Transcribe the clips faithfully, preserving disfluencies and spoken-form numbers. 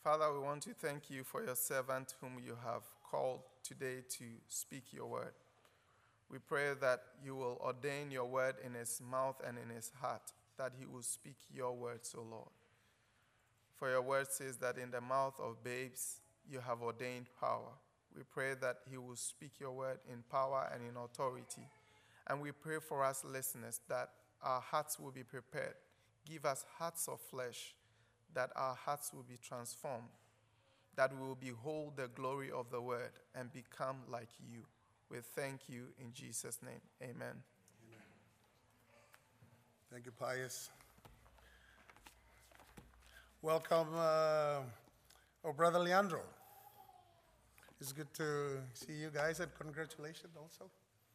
Father, we want to thank you for your servant whom you have called today to speak your word. We pray that you will ordain your word in his mouth and in his heart, that he will speak your words, O Lord. For your word says that in the mouth of babes you have ordained power. We pray that he will speak your word in power and in authority. And we pray for us listeners that our hearts will be prepared. Give us hearts of flesh, that our hearts will be transformed, that we will behold the glory of the word and become like you. We thank you in Jesus' name. Amen. Amen. Thank you, Pius. Welcome, uh, oh, Brother Leandro. It's good to see you guys, and congratulations also.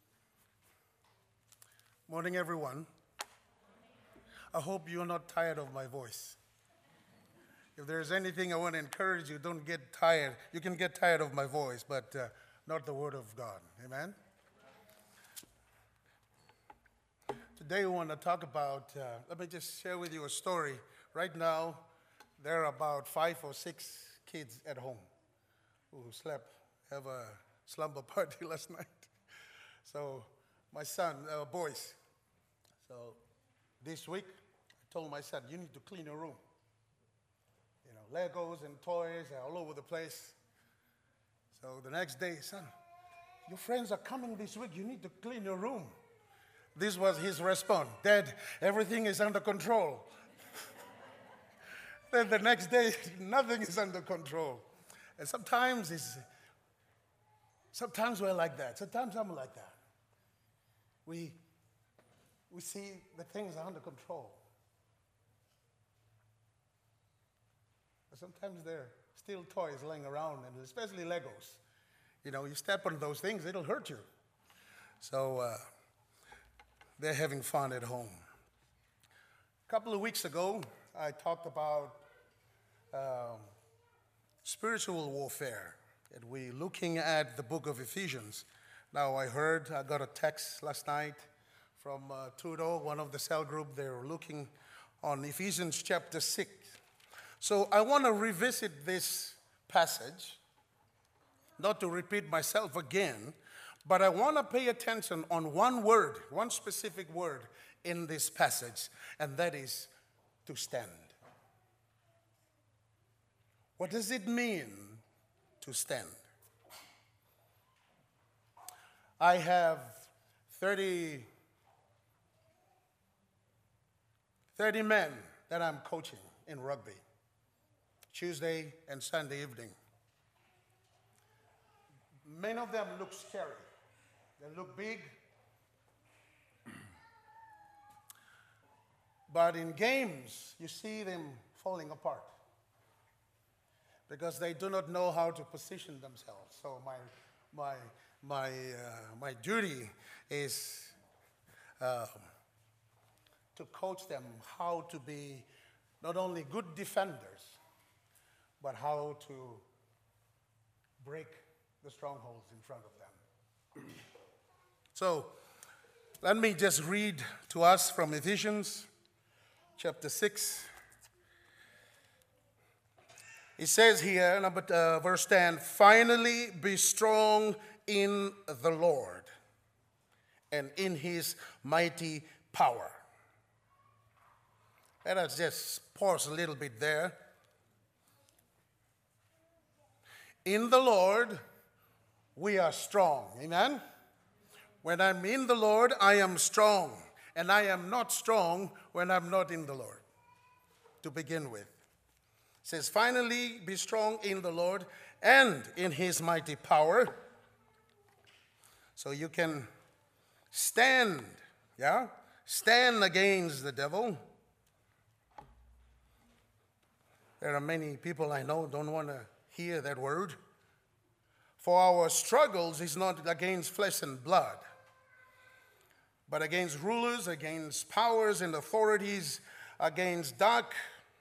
Morning, everyone. I hope you're not tired of my voice. If there's anything I want to encourage you, don't get tired. You can get tired of my voice, but uh, not the word of God. Amen? Today we want to talk about, uh, let me just share with you a story. Right now, there are about five or six kids at home who slept, have a slumber party last night. So my son, uh, boys, so this week, I told my son, you need to clean your room. You know, Legos and toys are all over the place. So the next day, son, your friends are coming this week. You need to clean your room. This was his response. Dad, everything is under control. Then the next day, nothing is under control. And sometimes it's, sometimes we're like that. Sometimes I'm like that. We, we see the things are under control. But sometimes there are still toys laying around, and especially Legos. You know, you step on those things, it'll hurt you. So uh, they're having fun at home. A couple of weeks ago, I talked about um, spiritual warfare, and we're looking at the book of Ephesians. Now, I heard, I got a text last night from uh, Tudo, one of the cell group. They were looking on Ephesians chapter six. So I want to revisit this passage, not to repeat myself again, but I want to pay attention on one word, one specific word in this passage, and that is to stand. What does it mean to stand? I have thirty, thirty men that I'm coaching in rugby, Tuesday and Sunday evening. Many of them look scary. They look big. But in games, you see them falling apart because they do not know how to position themselves. So my, my, my, uh, my duty is uh, to coach them how to be not only good defenders, but how to break the strongholds in front of them. So let me just read to us from Ephesians chapter six. It says here, number, uh, verse ten, finally be strong in the Lord and in his mighty power. Let us just pause a little bit there. In the Lord, we are strong. Amen? When I'm in the Lord, I am strong. And I am not strong when I'm not in the Lord, to begin with. It says, finally, be strong in the Lord and in his mighty power. So you can stand, yeah? Stand against the devil. There are many people I know don't want to hear that word. For our struggles is not against flesh and blood, but against rulers, against powers and authorities, against dark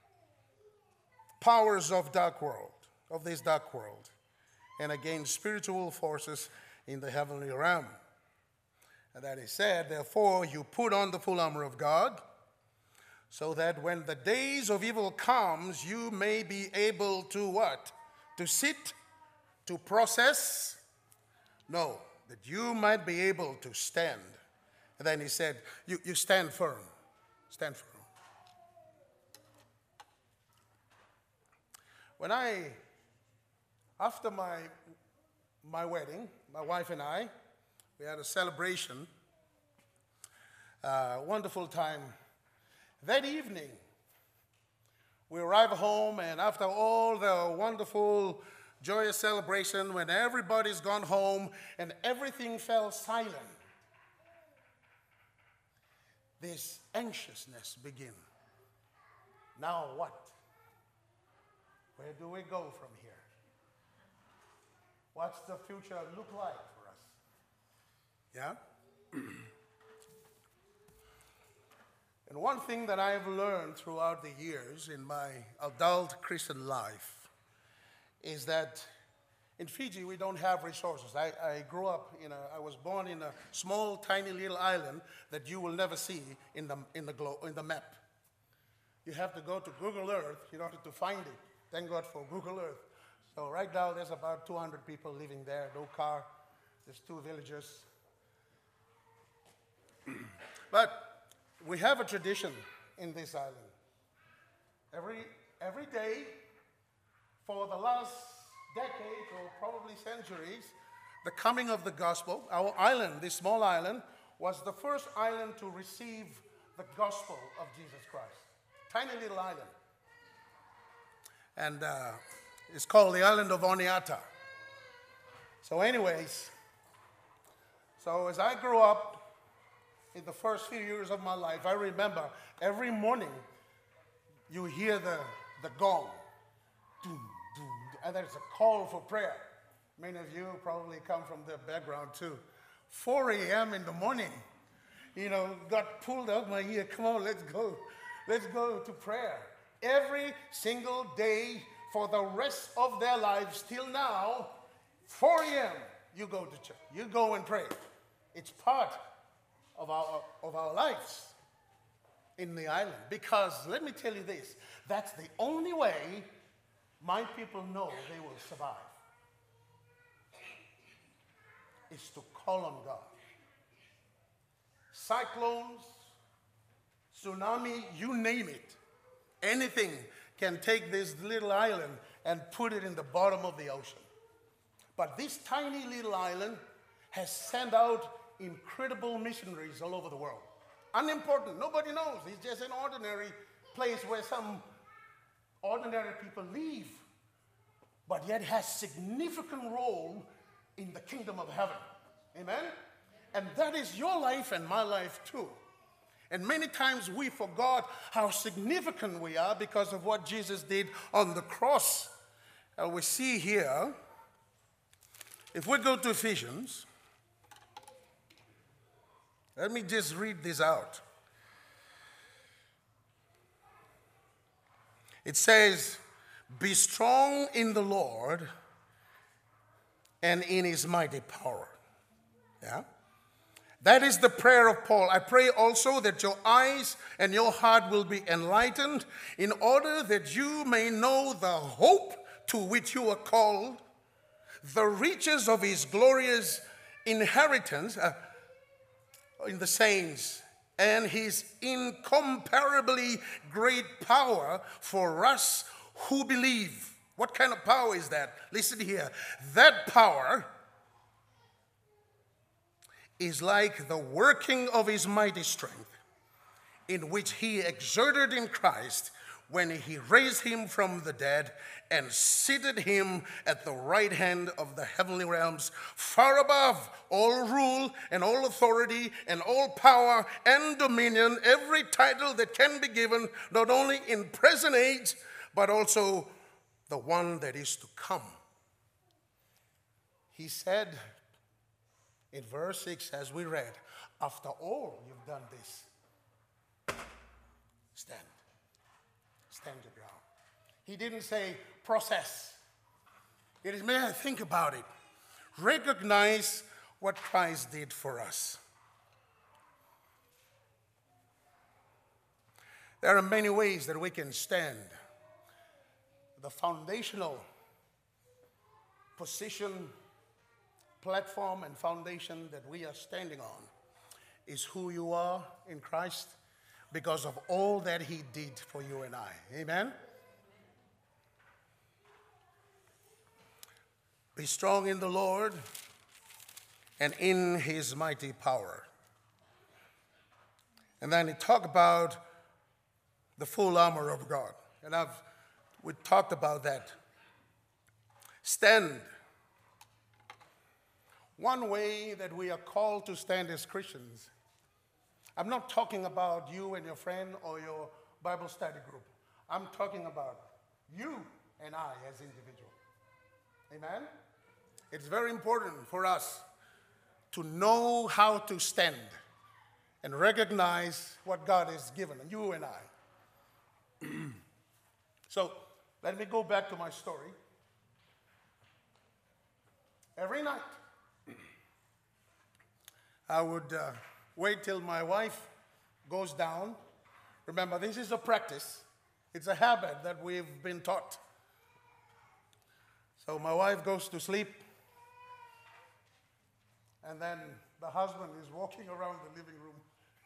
powers of dark world, of this dark world, and against spiritual forces in the heavenly realm. And that is said, therefore, you put on the full armor of God, so that when the days of evil comes, you may be able to what? To sit, to process? No, that you might be able to stand. And then he said, you, you stand firm. Stand firm. When I, after my, my wedding, my wife and I, we had a celebration, a wonderful time. That evening, we arrived home, and after all the wonderful, joyous celebration, when everybody's gone home and everything fell silent, this anxiousness began. Now what? Where do we go from here? What's the future look like for us? Yeah? And one thing that I've learned throughout the years in my adult Christian life is that in Fiji we don't have resources. I, I grew up in a, I was born in a small, tiny little island that you will never see in the, in the, glo- in the map. You have to go to Google Earth in order to find it. Thank God for Google Earth. So right now there's about two hundred people living there, no car. There's two villages. But we have a tradition in this island. Every, every day for the last decades or probably centuries, the coming of the gospel, our island, this small island, was the first island to receive the gospel of Jesus Christ. Tiny little island. And uh, it's called the island of Oneata. So anyways, so as I grew up, in the first few years of my life, I remember every morning you hear the, the gong. Doom, doom, and there's a call for prayer. Many of you probably come from the background too. four a.m. in the morning, you know, got pulled out my ear. Come on, let's go. Let's go to prayer. Every single day for the rest of their lives till now, four a.m. you go to church. You go and pray. It's part of our, of our lives in the island. Because let me tell you this, that's the only way my people know they will survive. Is to call on God. Cyclones, tsunami, you name it. Anything can take this little island and put it in the bottom of the ocean. But this tiny little island has sent out incredible missionaries all over the world. Unimportant, nobody knows. It's just an ordinary place where some ordinary people live, but yet has significant role in the kingdom of heaven. Amen? And that is your life and my life too. And many times we forgot how significant we are because of what Jesus did on the cross. Uh, we see here, if we go to Ephesians, let me just read this out. It says, be strong in the Lord and in his mighty power. Yeah? That is the prayer of Paul. I pray also that your eyes and your heart will be enlightened in order that you may know the hope to which you are called, the riches of his glorious inheritance uh, in the saints, and his incomparably great power for us who believe. What kind of power is that? Listen here. That power is like the working of his mighty strength, in which he exerted in Christ when he raised him from the dead and seated him at the right hand of the heavenly realms, far above all rule and all authority and all power and dominion, every title that can be given, not only in present age, but also the one that is to come. He said in verse six, as we read, after all you've done this, stand. Stand your ground. He didn't say process. It is, may I think about it. Recognize what Christ did for us. There are many ways that we can stand. The foundational position, platform, and foundation that we are standing on is who you are in Christ because of all that he did for you and I. Amen? Be strong in the Lord and in his mighty power. And then he talked about the full armor of God. And I've we talked about that. Stand. One way that we are called to stand as Christians, I'm not talking about you and your friend or your Bible study group. I'm talking about you and I as individuals. Amen? It's very important for us to know how to stand and recognize what God has given, you and I. So, let me go back to my story. Every night, I would uh, wait till my wife goes down. Remember, this is a practice. It's a habit that we've been taught. So my wife goes to sleep, and then the husband is walking around the living room,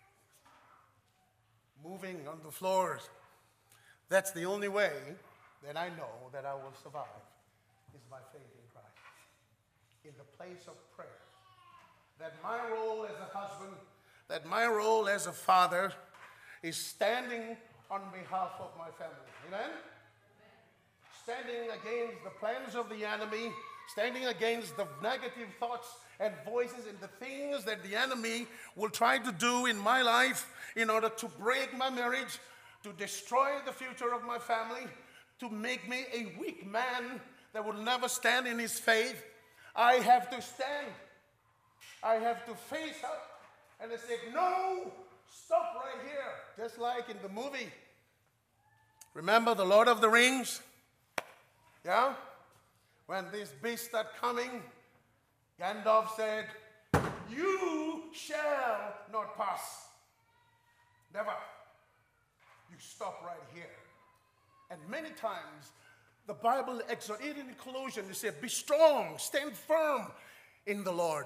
moving on the floors. That's the only way that I know that I will survive, is my faith in Christ. In the place of prayer. That my role as a husband, that my role as a father is standing on behalf of my family. Amen? Standing against the plans of the enemy, standing against the negative thoughts and voices and the things that the enemy will try to do in my life in order to break my marriage, to destroy the future of my family, to make me a weak man that will never stand in his faith. I have to stand. I have to face up and I say, no, stop right here. Just like in the movie. Remember the Lord of the Rings? Yeah? When these beasts start coming, Gandalf said, you shall not pass. Never. You stop right here. And many times, the Bible exhorts, even in Colossians, it says, be strong, stand firm in the Lord.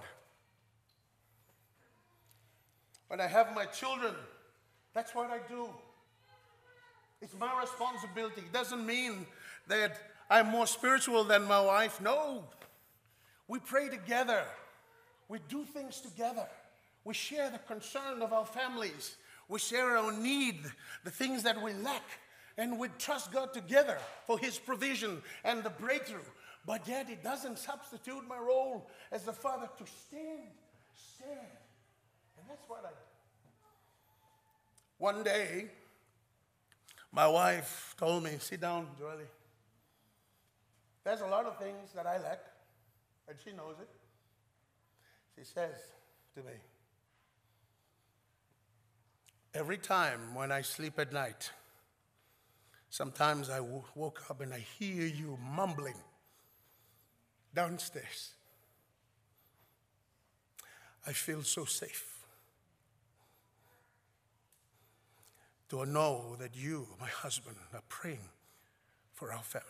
When I have my children, that's what I do. It's my responsibility. It doesn't mean that I'm more spiritual than my wife. No. We pray together. We do things together. We share the concern of our families. We share our need, the things that we lack. And we trust God together for his provision and the breakthrough. But yet it doesn't substitute my role as a father to stand, stand. And that's what I do. One day, my wife told me, sit down, Joelle. There's a lot of things that I lack, and she knows it. She says to me, every time when I sleep at night, sometimes I w- woke up and I hear you mumbling downstairs. I feel so safe to know that you, my husband, are praying for our family,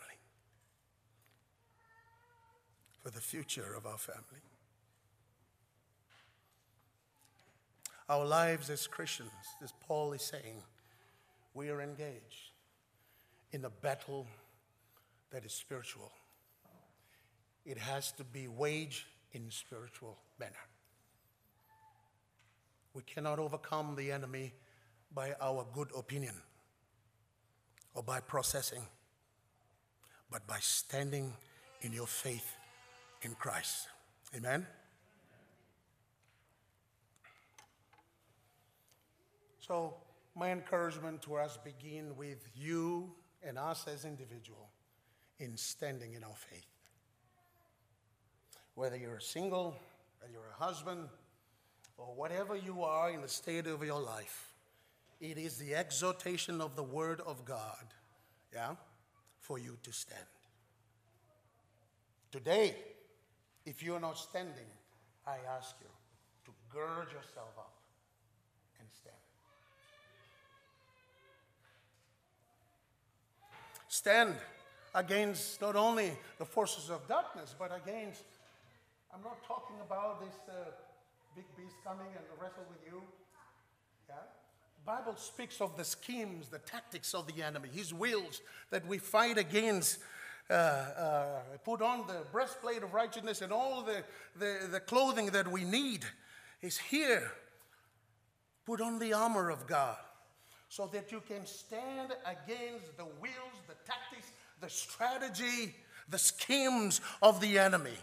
for the future of our family. Our lives as Christians, as Paul is saying, we are engaged in a battle that is spiritual. It has to be waged in a spiritual manner. We cannot overcome the enemy by our good opinion or by processing, but by standing in your faith in Christ. Amen? So my encouragement to us begin with you and us as individuals in standing in our faith. Whether you're single, whether you're a husband, or whatever you are in the state of your life, it is the exhortation of the Word of God, yeah, for you to stand. Today, if you're not standing, I ask you to gird yourself up and stand. stand against not only the forces of darkness, but against, I'm not talking about this uh, big beast coming and wrestle with you. Yeah? The Bible speaks of the schemes, the tactics of the enemy, his wills that we fight against. Uh, uh, put on the breastplate of righteousness and all the, the, the clothing that we need is here. Put on the armor of God so that you can stand against the wills, the tactics, the strategy, the schemes of the enemy.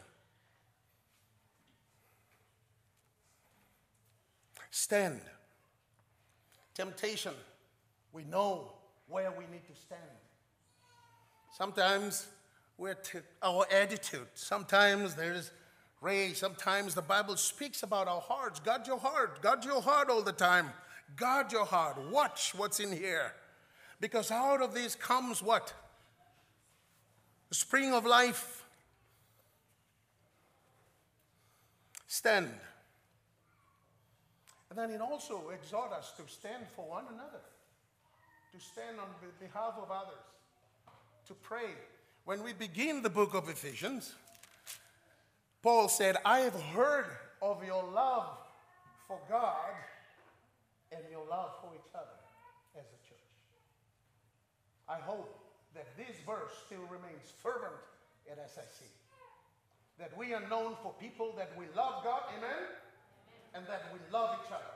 Stand. Temptation, we know where we need to stand. Sometimes we're t- our attitude. Sometimes there's rage. Sometimes the Bible speaks about our hearts. Guard your heart. Guard your heart all the time. Guard your heart. Watch what's in here. Because out of this comes what? The spring of life. Stand. And then it also exhorts us to stand for one another. To stand on behalf of others. To pray. When we begin the book of Ephesians, Paul said, I have heard of your love for God and your love for each other as a church. I hope that this verse still remains fervent at S I C. That we are known for people that we love God, amen? And that we love each other.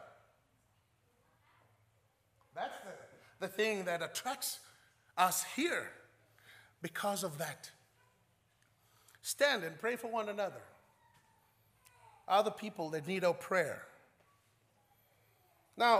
That's the, the thing that attracts us here. Because of that, stand and pray for one another. Other people that need our prayer. Now,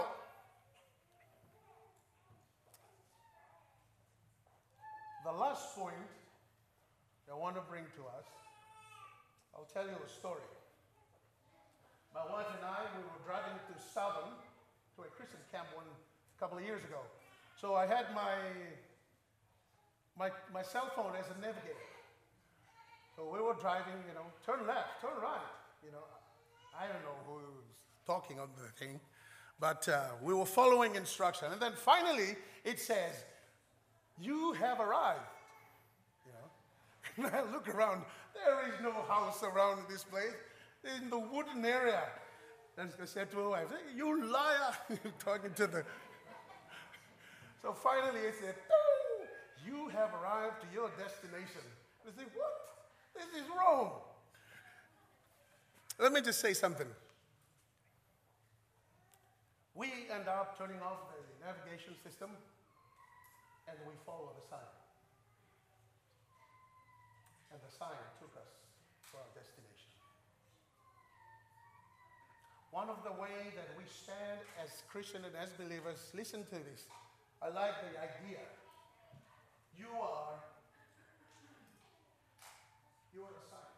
the last point I want to bring to us, I'll tell you a story. My wife and I, we were driving to Southern, to a Christian camp one a couple of years ago. So I had my My, my cell phone as a navigator. So we were driving, you know, turn left, turn right. You know, I don't know who was talking on the thing, but uh, we were following instruction. And then finally it says, you have arrived. You know, and I look around, there is no house around this place. It's in the wooden area. And I said to my wife, you liar, talking to the. So finally it said, you have arrived to your destination. I say, what? This is wrong. Let me just say something. We end up turning off the navigation system and we follow the sign. And the sign took us to our destination. One of the ways that we stand as Christians and as believers, listen to this. I like the idea. You are, you are a sign.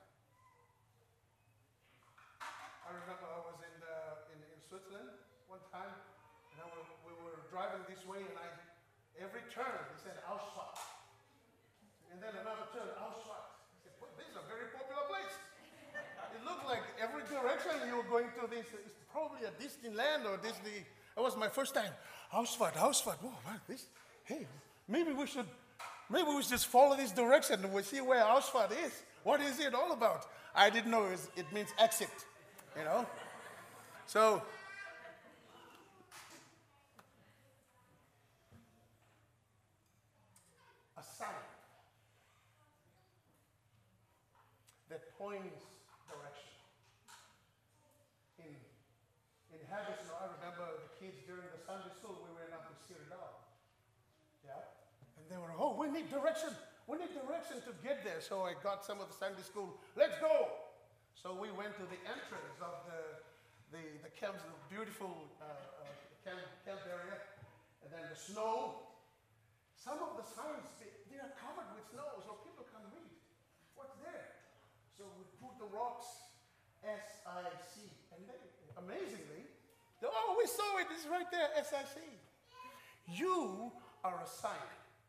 I remember I was in, the, in, in Switzerland one time, and I were, we were driving this way, and I, every turn, he said, Ausfahrt. And then another turn, Ausfahrt. I said, well, this is a very popular place. It looked like every direction you were going to this, it's probably a Disneyland or Disney. It was my first time. Ausfahrt, Ausfahrt. Whoa, wow, this, hey, maybe we should Maybe we should just follow this direction and we'll see where Ausfahrt is. What is it all about? I didn't know it, was, it means exit, you know? So, a sign that points direction. In, in Havisham, I remember the kids during the Sunday school, we went up to Sirdal. Yeah? They were, oh, we need direction. We need direction to get there. So I got some of the Sunday school, let's go. So we went to the entrance of the the, the camp, the beautiful uh, uh, camp, camp area, and then the snow. Some of the signs, they, they are covered with snow, so people can read what's there. So we put the rocks, S I C, and they, amazingly, they, oh, we saw it, it's right there, S I C. You are a sign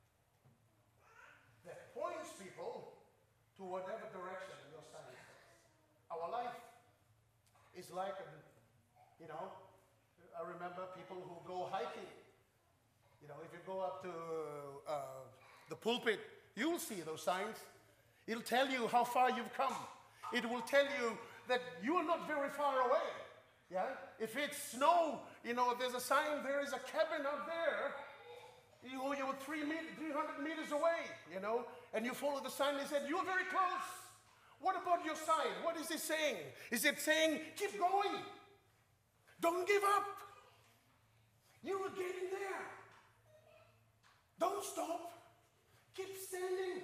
that points people to whatever direction your sign is. Our life is like, a, you know, I remember people who go hiking. You know, if you go up to uh, the pulpit, you'll see those signs. It'll tell you how far you've come. It will tell you that you are not very far away. Yeah? If it's snow, you know, there's a sign, there is a cabin out there. You know, you're three meter, three hundred meters away, you know, and you follow the sign and said, you're very close. What about your sign? What is it saying? Is it saying, keep going? Don't give up. You are getting there. Don't stop. Keep standing.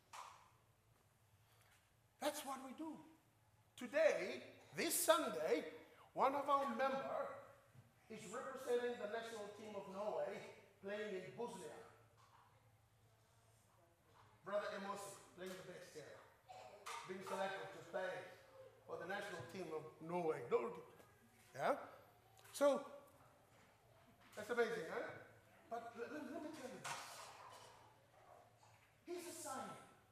That's what we do. Today, this Sunday, one of our members is representing the national team of Norway playing in Bosnia. Brother Amos playing the bass there, being selected to play for the national team of Norway. Yeah? So, that's amazing, huh? But let, let, let me tell you this. Here's a sign.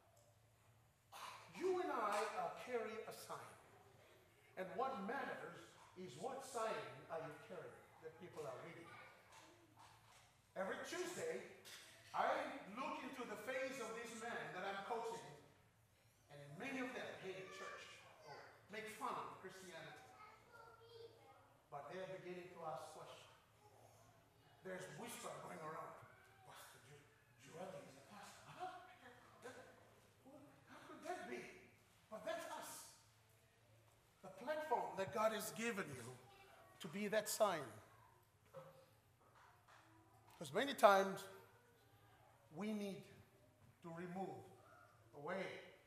You and I are carrying a sign. And what matters is what sign are you carrying that people are reading. Every Tuesday, I look into the face of these men that I'm coaching, and many of them hate church or make fun of Christianity. But they're beginning to ask questions. There's whisper going around. Pastor Joel is a pastor. Huh? How could that be? But that's us. The platform that God has given you to be that sign. Because many times we need to remove away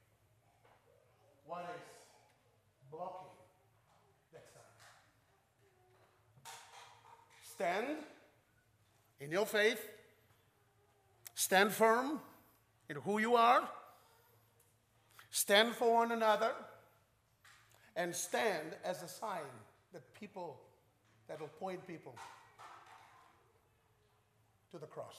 what is blocking that sign. Stand in your faith. Stand firm in who you are. Stand for one another. And stand as a sign that people, that will point people to the cross.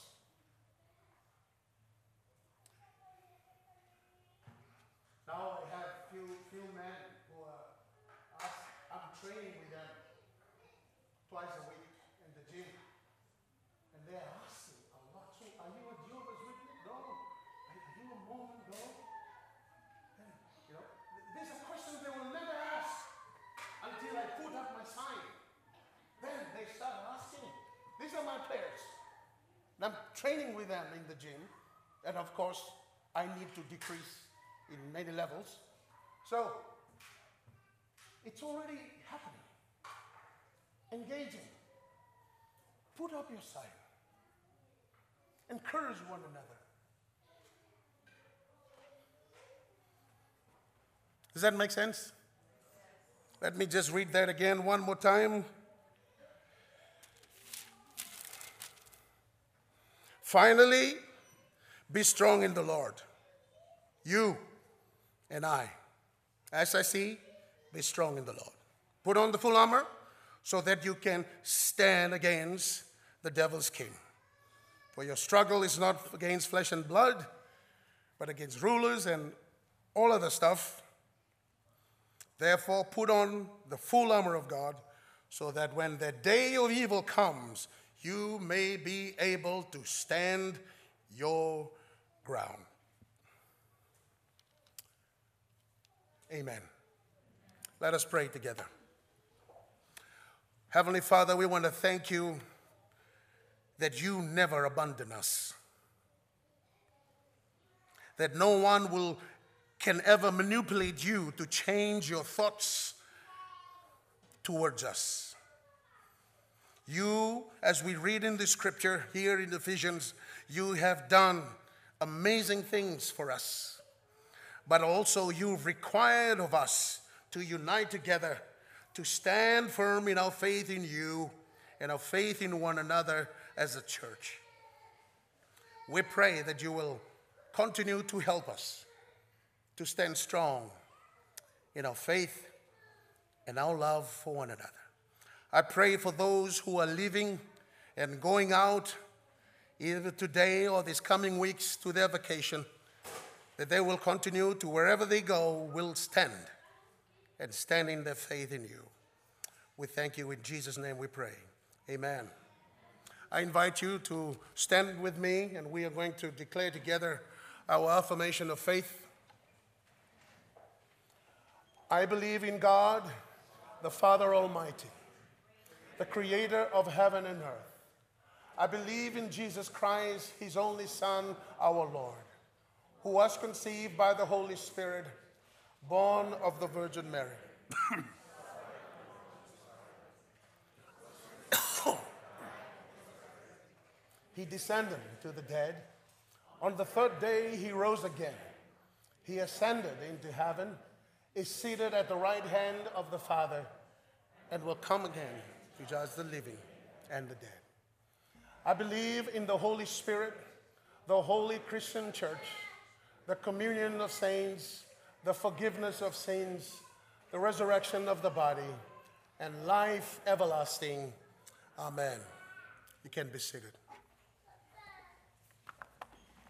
Now I have few few men who are, I'm training with them twice a week in the gym, and they're asking a lot. So, are you a Jehovah's Witness? No. Are you a Mormon? No. And, you know, these are questions they will never ask until I put up my sign. Then they start asking. These are my players. I'm training with them in the gym, and of course, I need to decrease in many levels. So, it's already happening. Engaging. Put up your sign. Encourage one another. Does that make sense? Let me just read that again one more time. Finally, be strong in the Lord. You and I. As I see, be strong in the Lord. Put on the full armor so that you can stand against the devil's king. For your struggle is not against flesh and blood, but against rulers and all other stuff. Therefore, put on the full armor of God so that when the day of evil comes, you may be able to stand your ground. Amen. Let us pray together. Heavenly Father, we want to thank you that you never abandon us. That no one will can ever manipulate you to change your thoughts towards us. You, as we read in the scripture here in Ephesians, you have done amazing things for us. But also you've required of us to unite together, to stand firm in our faith in you and our faith in one another as a church. We pray that you will continue to help us to stand strong in our faith and our love for one another. I pray for those who are living and going out either today or these coming weeks to their vacation, that they will continue to wherever they go will stand and stand in their faith in you. We thank you. In Jesus' name we pray. Amen. I invite you to stand with me, and we are going to declare together our affirmation of faith. I believe in God, the Father Almighty, the creator of heaven and earth. I believe in Jesus Christ, his only Son, our Lord, who was conceived by the Holy Spirit, born of the Virgin Mary. He descended to the dead. On the third day, he rose again. He ascended into heaven, is seated at the right hand of the Father, and will come again to judge the living and the dead. I believe in the Holy Spirit, the holy Christian church, the communion of saints, the forgiveness of sins, the resurrection of the body, and life everlasting. Amen. You can be seated.